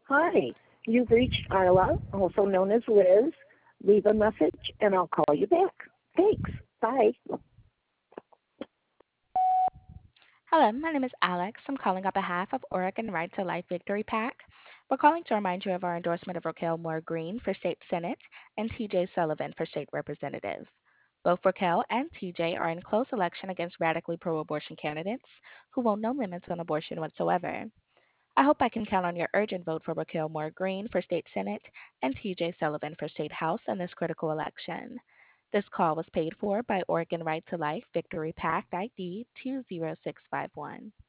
Hi, you've reached Arla, also known as Liz. Leave a message and I'll call you back. Thanks. Bye. Hello, my name is Alex. I'm calling on behalf of Oregon Right to Life Victory PAC. We're calling to remind you of our endorsement of Raquel Moore Green for state senate and TJ Sullivan for state representative. Both Raquel and TJ are in close election against radically pro abortion candidates who want no limits on abortion whatsoever. I hope I can count on your urgent vote for Raquel Moore Green for state senate and TJ Sullivan for state house in this critical election. This call was paid for by Oregon Right to Life Victory PAC ID 20651.